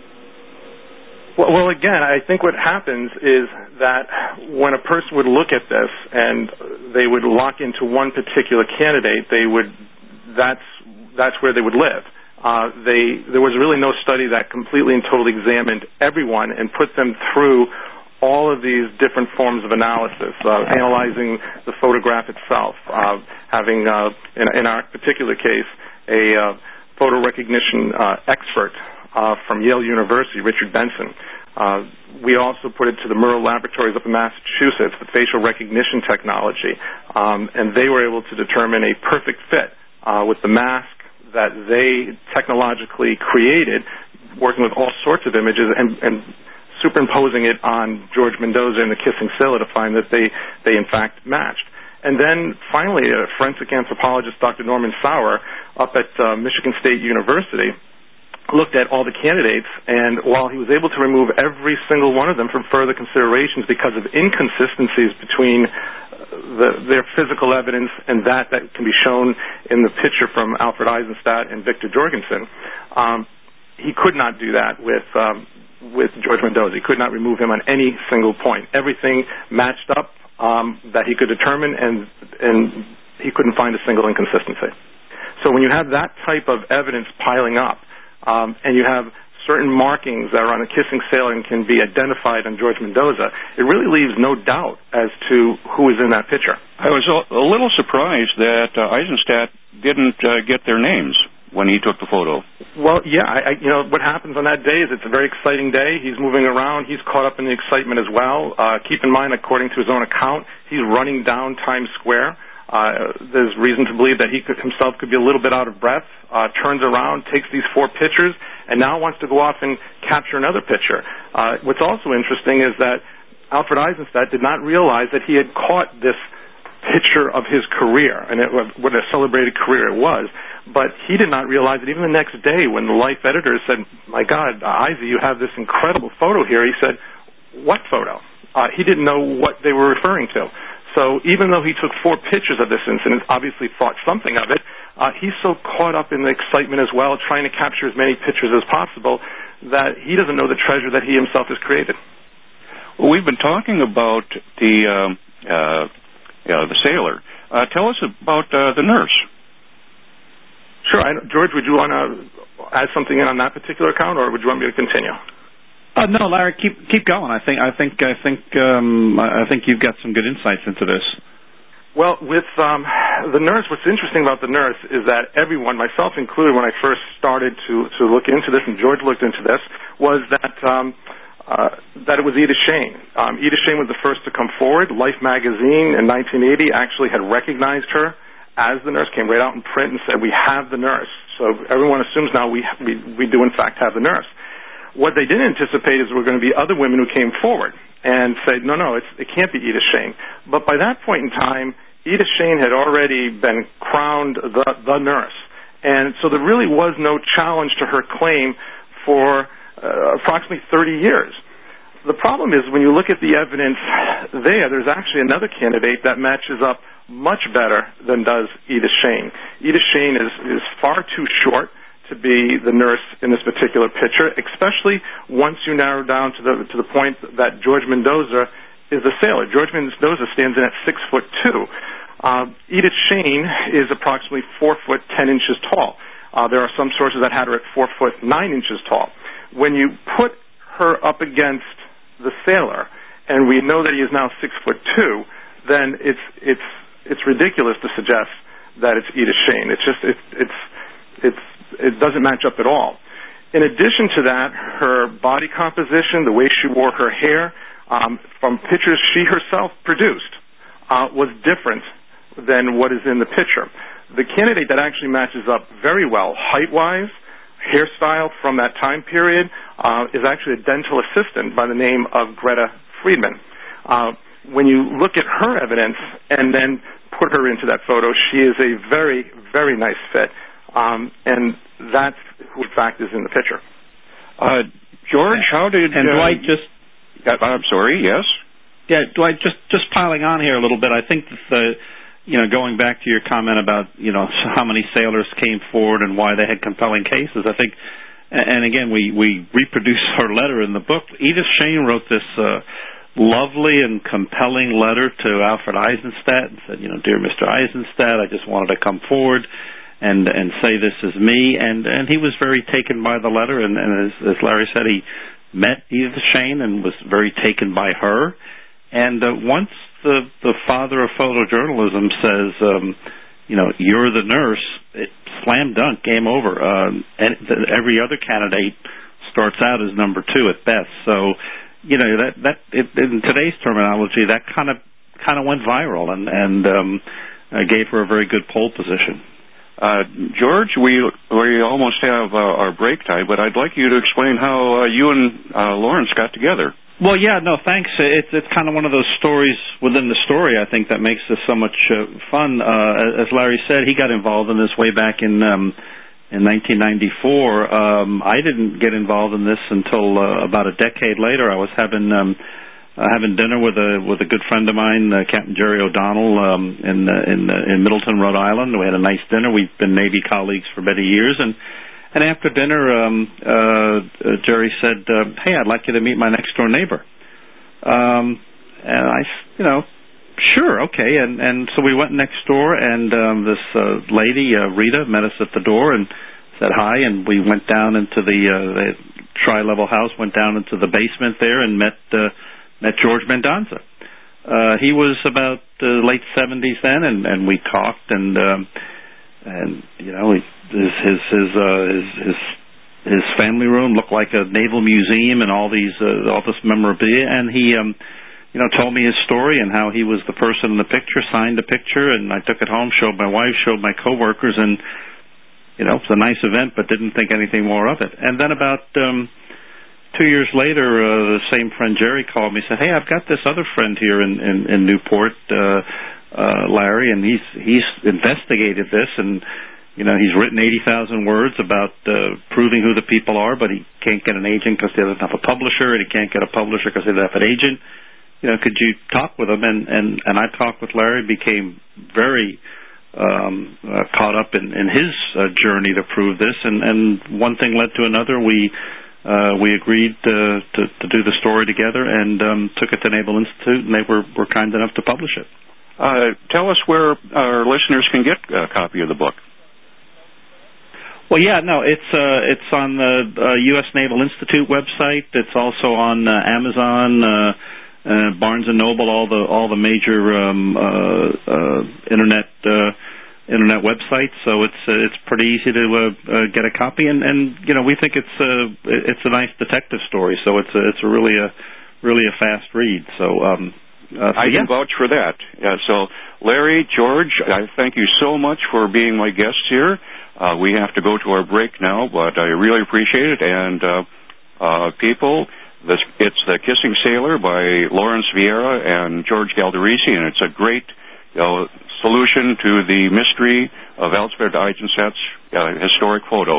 Well, well, again, I think what happens is that when a person would look at this and they would lock into one particular candidate, they would that's that's where they would live. Uh, they there was really no study that completely and totally examined everyone and put them through all of these different forms of analysis, uh, analyzing the photograph itself, uh, having uh, in, in our particular case a uh, photo recognition uh, expert Uh, from Yale University, Richard Benson. Uh, we also put it to the Murrow Laboratories up in Massachusetts, the facial recognition technology, um, and they were able to determine a perfect fit uh, with the mask that they technologically created, working with all sorts of images and, and superimposing it on George Mendoza and the Kissing Scylla to find that they, they in fact matched. And then finally, a forensic anthropologist, Doctor Norman Sauer, up at uh, Michigan State University, looked at all the candidates, and while he was able to remove every single one of them from further considerations because of inconsistencies between the, their physical evidence and that that can be shown in the picture from Alfred Eisenstadt and Victor Jorgensen, um, he could not do that with um, with George Mendoza. He could not remove him on any single point. Everything matched up um, that he could determine, and and he couldn't find a single inconsistency. So when you have that type of evidence piling up, Um, and you have certain markings that are on the Kissing Scylla and can be identified on George Mendoza, it really leaves no doubt as to who is in that picture. I was a, a little surprised that uh, Eisenstadt didn't uh, get their names when he took the photo. Well, yeah, I, I, you know, what happens on that day is it's a very exciting day. He's moving around. He's caught up in the excitement as well. Uh, keep in mind, according to his own account, he's running down Times Square. Uh, there's reason to believe that he could, himself could be a little bit out of breath, uh, turns around, takes these four pictures, and now wants to go off and capture another picture. Uh, what's also interesting is that Alfred Eisenstadt did not realize that he had caught this picture of his career, and it, what a celebrated career it was. But he did not realize it even the next day when the Life editor said, my God, Eisy, you have this incredible photo here. He said, what photo? Uh, he didn't know what they were referring to. So even though he took four pictures of this incident, obviously thought something of it, uh, he's so caught up in the excitement as well, trying to capture as many pictures as possible, that he doesn't know the treasure that he himself has created. Well, we've been talking about the um, uh, uh, the sailor. Uh, tell us about uh, the nurse. Sure. I, George, would you want to add something in on that particular account, or would you want me to continue? Uh, no, Larry, keep keep going. I think I think I think um, I think you've got some good insights into this. Well, with um, the nurse, what's interesting about the nurse is that everyone, myself included, when I first started to to look into this, and George looked into this, was that. Um, Uh, that it was Edith Shane. Um, Edith Shane was the first to come forward. Life magazine in nineteen eighty actually had recognized her as the nurse, came right out in print and said, we have the nurse. So everyone assumes now we, we, we do in fact have the nurse. What they didn't anticipate is there were going to be other women who came forward and said, no, no, it's, it can't be Edith Shane. But by that point in time, Edith Shane had already been crowned the, the nurse. And so there really was no challenge to her claim for Uh, approximately thirty years. The problem is when you look at the evidence there, there's actually another candidate that matches up much better than does Edith Shane. Edith Shane is, is far too short to be the nurse in this particular picture, especially once you narrow down to the to the point that George Mendoza is the sailor. George Mendoza stands in at six foot two. Uh, Edith Shane is approximately four foot ten inches tall. Uh, there are some sources that had her at four foot nine inches tall. When you put her up against the sailor, and we know that he is now six foot two, then it's it's it's ridiculous to suggest that it's Edith Shane. It's just it, it's it's it doesn't match up at all. In addition to that, her body composition, the way she wore her hair, um, from pictures she herself produced, uh, was different than what is in the picture. The candidate that actually matches up very well, height-wise, hairstyle from that time period, uh, is actually a dental assistant by the name of Greta Friedman. Uh, when you look at her evidence and then put her into that photo, she is a very, very nice fit. Um, and that's who, in fact, is in the picture. Uh, George, how did... And uh, Dwight, just... I'm sorry, yes? Yeah, Dwight, just, just piling on here a little bit, I think that the... You know, going back to your comment about, you know, how many sailors came forward and why they had compelling cases, I think, and again, we, we reproduce her letter in the book. Edith Shane wrote this uh, lovely and compelling letter to Alfred Eisenstadt and said, you know, dear Mister Eisenstadt, I just wanted to come forward and and say this is me. And, and he was very taken by the letter, and, and as, as Larry said, he met Edith Shane and was very taken by her. And uh, once the the father of photojournalism says, um, you know, you're the nurse, it, slam dunk, game over. Um, and the, every other candidate starts out as number two at best. So, you know, that that it, in today's terminology, that kind of kind of went viral and and um, uh, gave her a very good pole position. Uh, George, we we almost have uh, our break time, but I'd like you to explain how uh, you and uh, Lawrence got together. Well, yeah, no, thanks. It's it's kind of one of those stories within the story, I think, that makes this so much uh, fun. Uh, as Larry said, he got involved in this way back in um, in nineteen ninety-four. Um, I didn't get involved in this until uh, about a decade later. I was having um, uh, having dinner with a with a good friend of mine, uh, Captain Jerry O'Donnell, um, in uh, in uh, in Middleton, Rhode Island. We had a nice dinner. We've been Navy colleagues for many years, and. And after dinner, um, uh, uh, Jerry said, uh, hey, I'd like you to meet my next-door neighbor. Um, and I, you know, sure, okay. And, and so we went next door, and um, this uh, lady, uh, Rita, met us at the door and said hi, and we went down into the, uh, the tri-level house, went down into the basement there and met uh, met George Mendoza. Uh, he was about the late seventies then, and, and we talked, and, um, and you know, he, His his his, uh, his his his family room looked like a naval museum and all these uh, all this memorabilia. And he, um, you know, told me his story and how he was the person in the picture, signed the picture, and I took it home, showed my wife, showed my coworkers, and you know, it was a nice event, but didn't think anything more of it. And then about um, two years later, uh, the same friend Jerry called me and said, "Hey, I've got this other friend here in, in, in Newport, uh, uh, Larry, and he's he's investigated this, and you know he's written eighty thousand words about uh, proving who the people are, but he can't get an agent because he doesn't have a publisher, and he can't get a publisher because he doesn't have an agent. You know, could you talk with him?" And and, and I talked with Larry, became very um, uh, caught up in, in his uh, journey to prove this, and, and one thing led to another. We uh, we agreed to, to to do the story together, and um, took it to Naval Institute, and they were, were kind enough to publish it. Uh, tell us where our listeners can get a copy of the book. Well, yeah, no, it's uh, it's on the uh, U S Naval Institute website. It's also on uh, Amazon, uh, uh, Barnes and Noble, all the all the major um, uh, uh, internet uh, internet websites. So it's uh, it's pretty easy to uh, uh, get a copy, and, and you know we think it's uh, it's a nice detective story. So it's a, it's a really a really a fast read. So. Um, Uh, so I yeah. can vouch for that. Uh, so, Larry, George, I thank you so much for being my guests here. Uh, we have to go to our break now, but I really appreciate it. And uh, uh, people, this, it's The Kissing Sailor by Lawrence Vieira and George Galderisi, and it's a great you know, solution to the mystery of Elsbeth Eisenstadt's uh, historic photo.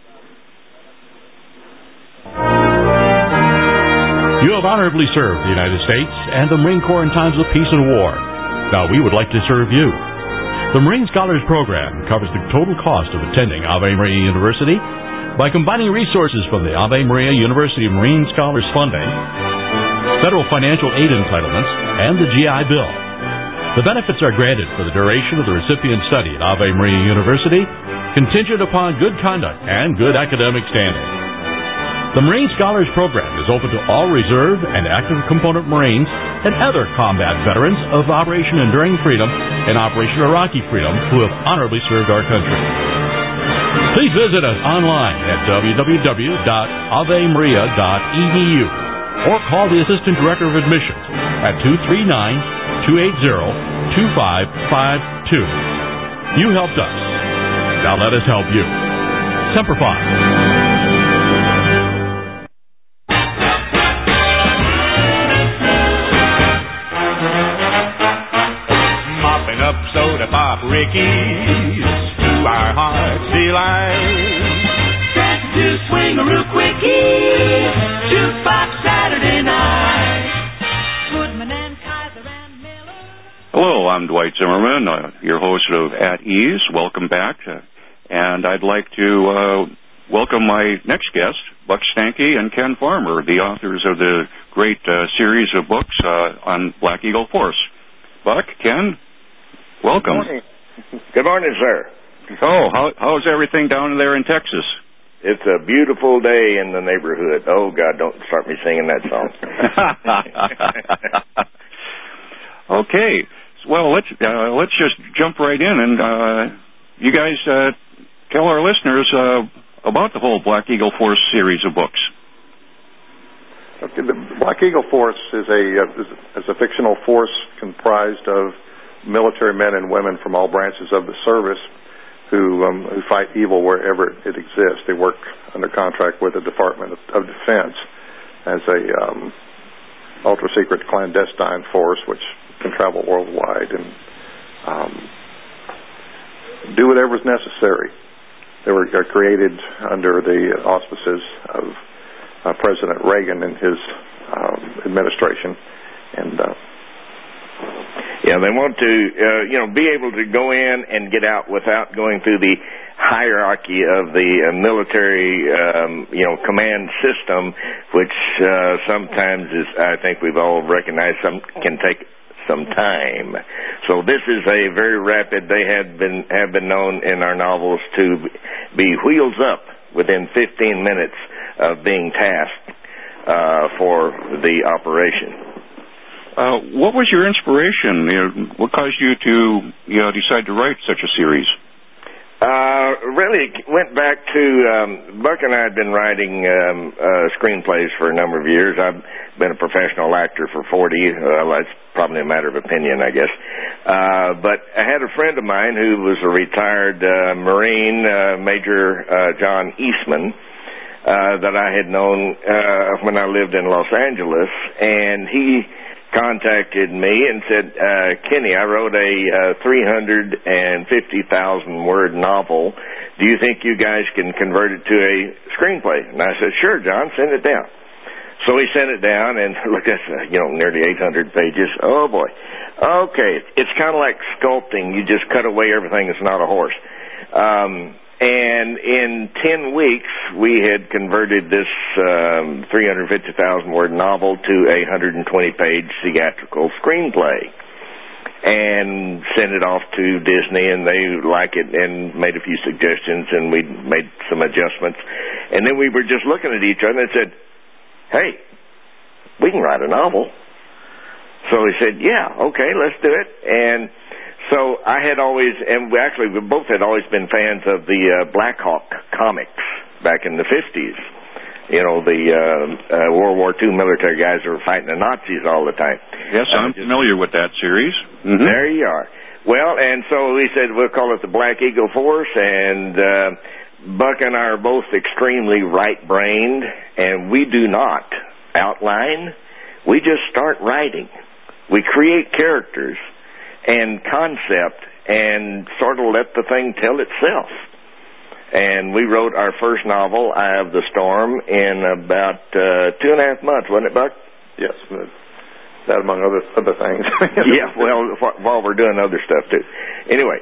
You have honorably served the United States and the Marine Corps in times of peace and war. Now we would like to serve you. The Marine Scholars Program covers the total cost of attending Ave Maria University by combining resources from the Ave Maria University Marine Scholars Funding, federal financial aid entitlements, and the G I Bill. The benefits are granted for the duration of the recipient's study at Ave Maria University, contingent upon good conduct and good academic standing. The Marine Scholars Program is open to all reserve and active component Marines and other combat veterans of Operation Enduring Freedom and Operation Iraqi Freedom who have honorably served our country. Please visit us online at w w w dot ave maria dot e d u or call the Assistant Director of Admissions at two three nine, two eight zero, two five five two. You helped us. Now let us help you. Semper Fi. Up soda pop Rickies to our hearts delight. Set to swing a real quickie, jukebox Saturday night. Goodman and Kaiser and Miller. Hello, I'm Dwight Zimmerman, uh, your host of At Ease. Welcome back. Uh, and I'd like to uh, welcome my next guest, Buck Stanky and Ken Farmer, the authors of the great uh, series of books uh, on Black Eagle Force. Buck, Ken, welcome. Good morning. Good morning, sir. Oh, how, how's everything down there in Texas? It's a beautiful day in the neighborhood. Oh, God, don't start me singing that song. Okay. Well, let's uh, let's just jump right in, and uh, you guys uh, tell our listeners uh, about the whole Black Eagle Force series of books. Okay, the Black Eagle Force is a uh, is, is a fictional force comprised of military men and women from all branches of the service who um, who fight evil wherever it exists. They work under contract with the Department of, of Defense as a um, ultra-secret clandestine force which can travel worldwide and um, do whatever is necessary. They were uh, created under the auspices of uh, President Reagan and his um, administration, and uh, yeah, they want to, uh, you know, be able to go in and get out without going through the hierarchy of the uh, military, um, you know, command system, which uh, sometimes is, I think we've all recognized, some can take some time. So this is a very rapid. They had been have been known in our novels to be wheels up within fifteen minutes of being tasked uh, for the operation. Uh, what was your inspiration? You know, what caused you to you know, decide to write such a series? Uh, really, it went back to um, Buck and I had been writing um, uh, screenplays for a number of years. I've been a professional actor for forty. Uh, that's probably a matter of opinion, I guess. Uh, but I had a friend of mine who was a retired uh, Marine, uh, Major uh, John Eastman. uh, that I had known uh, when I lived in Los Angeles, and he contacted me and said, uh, Kenny, I wrote a uh, three hundred fifty thousand word novel. Do you think you guys can convert it to a screenplay? And I said, sure, John, send it down. So he sent it down, and look, that's, uh, you know, nearly eight hundred pages. Oh, boy. Okay, it's kind of like sculpting. You just cut away everything that's not a horse. Um, and in ten weeks, we had converted this um, three hundred fifty thousand word novel to a one hundred twenty page theatrical screenplay. And sent it off to Disney, and they like it and made a few suggestions, and we made some adjustments. And then we were just looking at each other and said, hey, we can write a novel. So he said, yeah, okay, let's do it. And so I had always, and we actually, we both had always been fans of the uh, Black Hawk comics back in the fifties. You know, the uh, uh, World War Two military guys who were fighting the Nazis all the time. Yes, I'm uh, familiar with that series. Mm-hmm. There you are. Well, and so we said we'll call it the Black Eagle Force, and uh, Buck and I are both extremely right-brained, and we do not outline. We just start writing. We create characters and concept and sort of let the thing tell itself. And we wrote our first novel, Eye of the Storm, in about uh, two and a half months, wasn't it, Buck? Yes, that among other other things. Yeah, well, while we're doing other stuff, too. Anyway,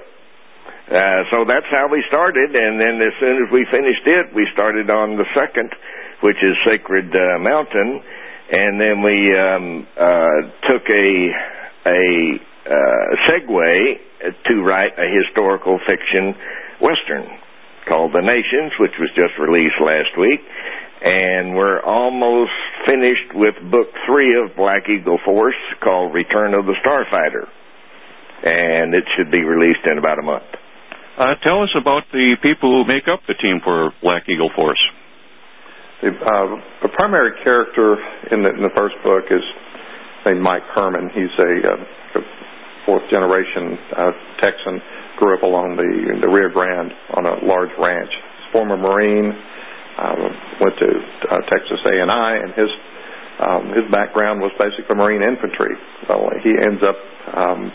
uh, so that's how we started, and then as soon as we finished it, we started on the second, which is Sacred uh, Mountain, and then we um, uh, took a, a uh, segue to write a historical fiction Western called The Nations, which was just released last week, and we're almost finished with book three of Black Eagle Force called Return of the Starfighter, and it should be released in about a month. Uh, tell us about the people who make up the team for Black Eagle Force. The, uh, the primary character in the, in the first book is named Mike Herman. He's a, uh, a fourth-generation uh, Texan. Grew up along the the Rio Grande on a large ranch. He's a former Marine, um, went to uh, Texas A and I, and his um, his background was basically Marine infantry. So he ends up um,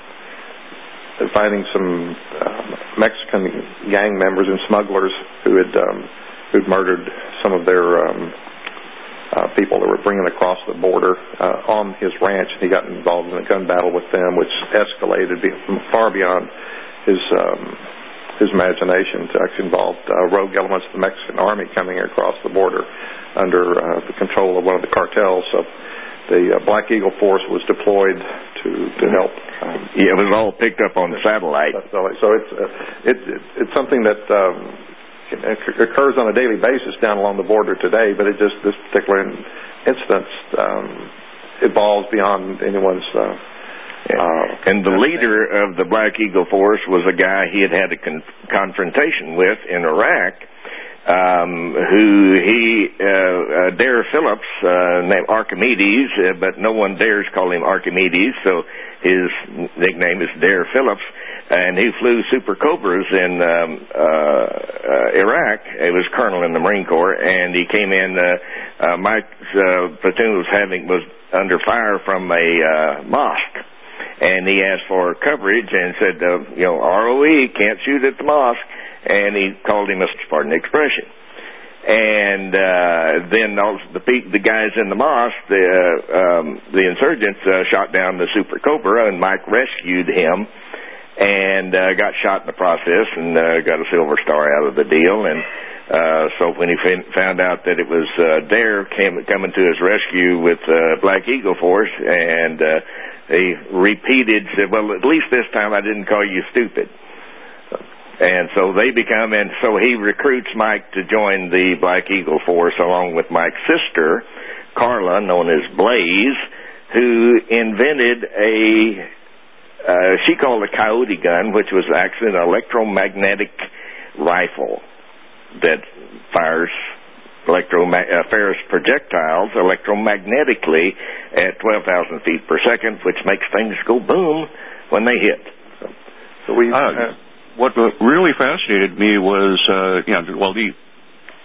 fighting some um, Mexican gang members and smugglers who had um, who'd murdered some of their um, uh, people that were bringing across the border uh, on his ranch. And he got involved in a gun battle with them, which escalated far beyond his um, his imagination to actually involve uh, rogue elements of the Mexican army coming across the border under uh, the control of one of the cartels. So the uh, Black Eagle Force was deployed to to help. Um, yeah, it was all picked up on the satellite. So it's uh, it, it, it's something that um, occurs on a daily basis down along the border today. But it just this particular instance um, evolves beyond anyone's. Uh, Uh, and the leader of the Black Eagle Force was a guy he had had a con- confrontation with in Iraq, um, who he, uh, uh, Dare Phillips, uh, named Archimedes, uh, but no one dares call him Archimedes, so his nickname is Dare Phillips, and he flew Super Cobras in um, uh, uh, Iraq. He was colonel in the Marine Corps, and he came in, uh, uh, Mike's uh, platoon was having, was under fire from a uh, mosque. And he asked for coverage and said, uh, you know, R O E, can't shoot at the mosque. And he called him a, pardon the expression. And uh, then all the, the guys in the mosque, the, uh, um, the insurgents, uh, shot down the Super Cobra, and Mike rescued him and uh, got shot in the process and uh, got a Silver Star out of the deal. And uh, so when he fin- found out that it was uh, Dare came, coming to his rescue with uh, Black Eagle Force, and uh, he repeated, said, well, at least this time I didn't call you stupid. And so they become, and so he recruits Mike to join the Black Eagle Force along with Mike's sister, Carla, known as Blaze, who invented a, uh, she called a coyote gun, which was actually an electromagnetic rifle that fires electromag- uh, ferrous projectiles electromagnetically at twelve thousand feet per second, which makes things go boom when they hit. So, so we. Uh, what really fascinated me was, uh, you know, well, the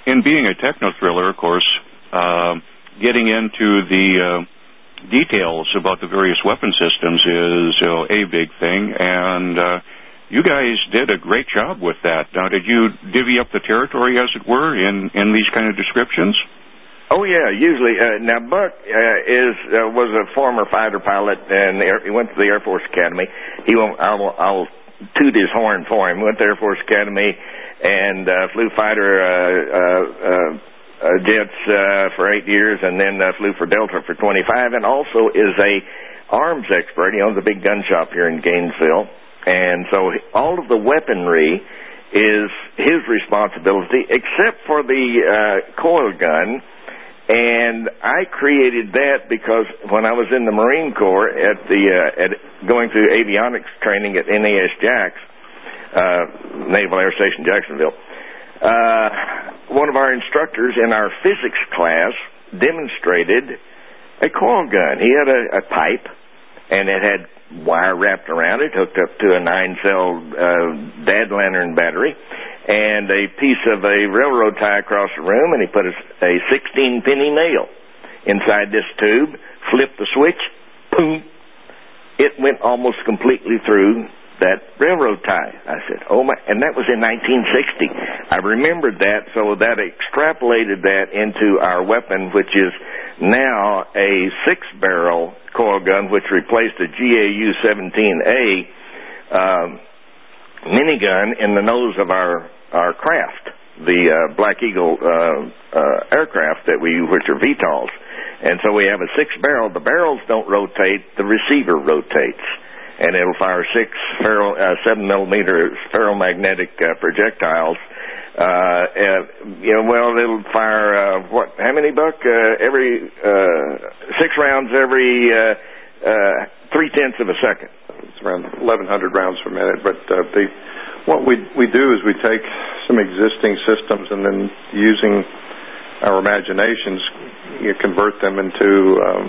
in being a techno thriller, of course, uh, getting into the uh, details about the various weapon systems is uh, a big thing, and uh, you guys did a great job with that. Now, did you divvy up the territory, as it were, in, in these kind of descriptions? Oh yeah, usually. Uh, now Buck uh, is uh, was a former fighter pilot, and Air, he went to the Air Force Academy. He won't. I'll, I'll toot his horn for him. Went to the Air Force Academy and uh, flew fighter uh, uh, uh, uh, jets uh, for eight years, and then uh, flew for Delta for twenty-five. And also is a arms expert. He owns a big gun shop here in Gainesville, and so all of the weaponry is his responsibility, except for the uh, coil gun. And I created that because when I was in the Marine Corps at the uh, at going through avionics training at N A S Jax, uh, Naval Air Station Jacksonville, uh, one of our instructors in our physics class demonstrated a coil gun. He had a, a pipe, and it had wire wrapped around it, hooked up to a nine-cell uh, dad lantern battery, and a piece of a railroad tie across the room, and he put a, a sixteen-penny nail inside this tube, flipped the switch, boom, it went almost completely through that railroad tie. I said, oh my, and that was in nineteen sixty. I remembered that, so that extrapolated that into our weapon, which is now a six-barrel coil gun, which replaced a G A U seventeen A um, minigun in the nose of our our craft, the uh, Black Eagle uh, uh, aircraft that we, which are V TOLs. And so we have a six barrel. The barrels don't rotate, the receiver rotates, and it'll fire six ferro, uh, seven millimeter ferromagnetic uh, projectiles. Uh, uh, you know, well, it'll fire uh, what? How many, Buck? Uh, every uh, six rounds every uh, uh, three tenths of a second. It's around eleven hundred rounds per minute, but uh, the What we we do is we take some existing systems and then using our imaginations, you convert them into um,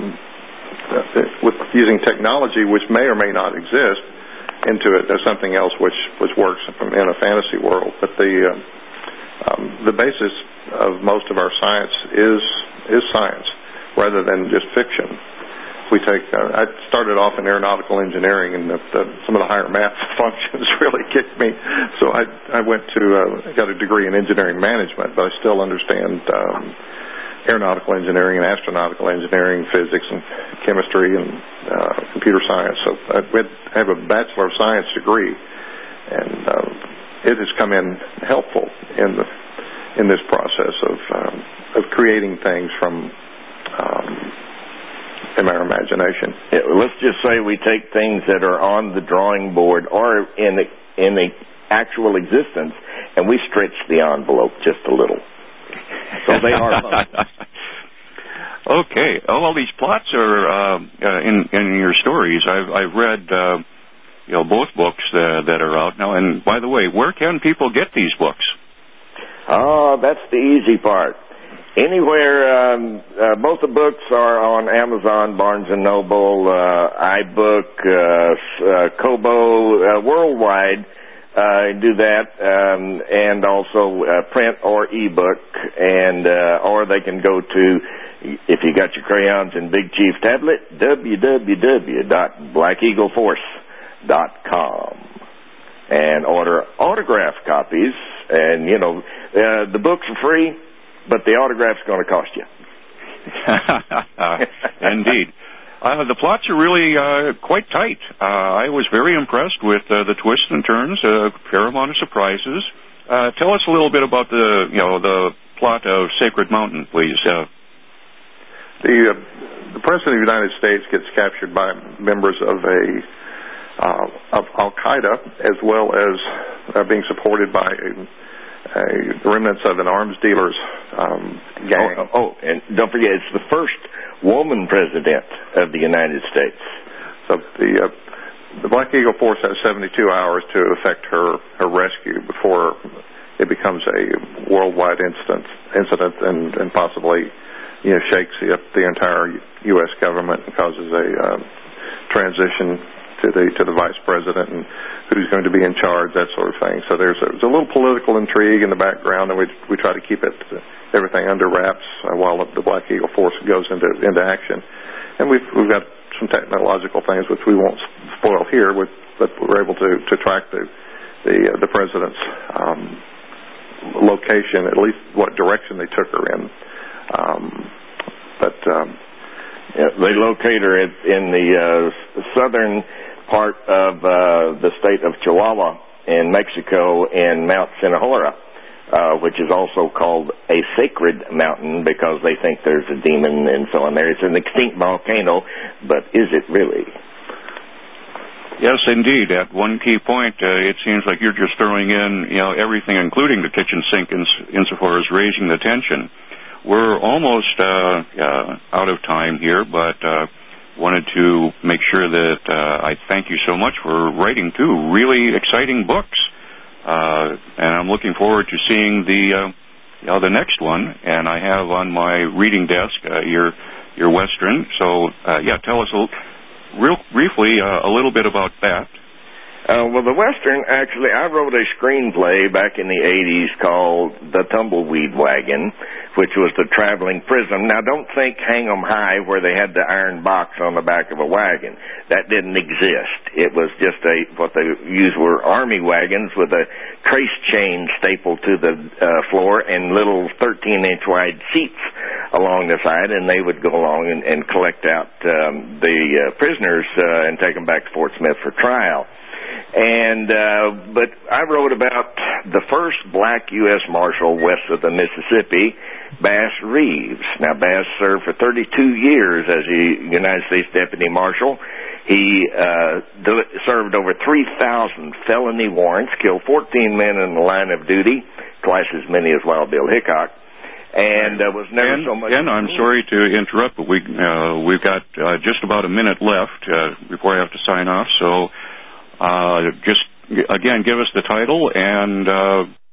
with using technology which may or may not exist into it as something else which which works in a fantasy world. But the uh, um, the basis of most of our science is is science rather than just fiction. We take. Uh, I started off in aeronautical engineering, and the, the, some of the higher math functions really kicked me. So I, I went to uh, got a degree in engineering management, but I still understand um, aeronautical engineering and astronautical engineering, physics and chemistry and uh, computer science. So I have a Bachelor of Science degree, and uh, it has come in helpful in the in this process of um, of creating things from. Um, in our imagination. Yeah, let's just say we take things that are on the drawing board or in the, in the actual existence, and we stretch the envelope just a little. So they are fun. Okay. Oh, well, these plots are uh, uh, in in your stories. I've I've read uh, you know both books uh, that are out now. And by the way, where can people get these books? Oh, that's the easy part. Anywhere, um, uh, both the books are on Amazon, Barnes and Noble, uh, iBook, uh, uh, Kobo, uh, worldwide. Uh, do that, um, and also uh, print or ebook, and uh, or they can go to, if you got your crayons and Big Chief tablet, w w w dot black eagle force dot com, and order autograph copies. And you know, uh, the books are free, but the autograph's going to cost you. Indeed. Uh, the plots are really uh, quite tight. Uh, I was very impressed with uh, the twists and turns, a fair amount of surprises. Uh, tell us a little bit about the, you know, the plot of Sacred Mountain, please. Uh, the uh, the President of the United States gets captured by members of a uh, of Al Qaeda, as well as uh, being supported by a, a remnants of an arms dealers um, gang. Oh, oh, and don't forget, it's the first woman president of the United States. So the uh, the Black Eagle Force has seventy-two hours to effect her, her rescue before it becomes a worldwide incident, incident and, and possibly, you know, shakes the, the entire U S government and causes a uh, transition to to the to the vice president and who's going to be in charge, that sort of thing. So there's a, there's a little political intrigue in the background, and we we try to keep it everything under wraps uh, while the Black Eagle Force goes into into action. And we've we've got some technological things which we won't spoil here, with, but we're able to to track the the uh, the president's um, location, at least what direction they took her in. Um, but um, yeah, they locate her in, in the uh, southern part of uh, the state of Chihuahua in Mexico, in Mount Sinaloa, uh, which is also called a sacred mountain because they think there's a demon and so on there. It's an extinct volcano, but is it really? Yes, indeed. At one key point, uh, it seems like you're just throwing in, you know, everything, including the kitchen sink, in, insofar as raising the tension. We're almost uh, uh, out of time here, but uh, wanted to make sure that uh, I thank you so much for writing two really exciting books, uh, and I'm looking forward to seeing the uh, you know, the next one. And I have on my reading desk uh, your your Western. So uh, yeah, tell us a little. Real briefly, uh, a little bit about that. Uh, well, the Western, actually, I wrote a screenplay back in the eighties called The Tumbleweed Wagon, which was the traveling prism. Now, don't think Hang 'em High, where they had the iron box on the back of a wagon. That didn't exist. It was just a, what they used were army wagons with a trace chain stapled to the uh, floor and little thirteen inch wide seats along the side, and they would go along and, and collect out um, the uh, prisoners uh, and take them back to Fort Smith for trial. And uh, but I wrote about the first black U S Marshal west of the Mississippi, Bass Reeves. Now, Bass served for thirty-two years as a United States Deputy Marshal. He uh, de- served over three thousand felony warrants, killed fourteen men in the line of duty, twice as many as Wild Bill Hickok. And uh, was never Ken, so much. Ken, I'm sorry to interrupt, but we uh, we've got uh, just about a minute left uh, before I have to sign off. So, uh, just again, give us the title and uh,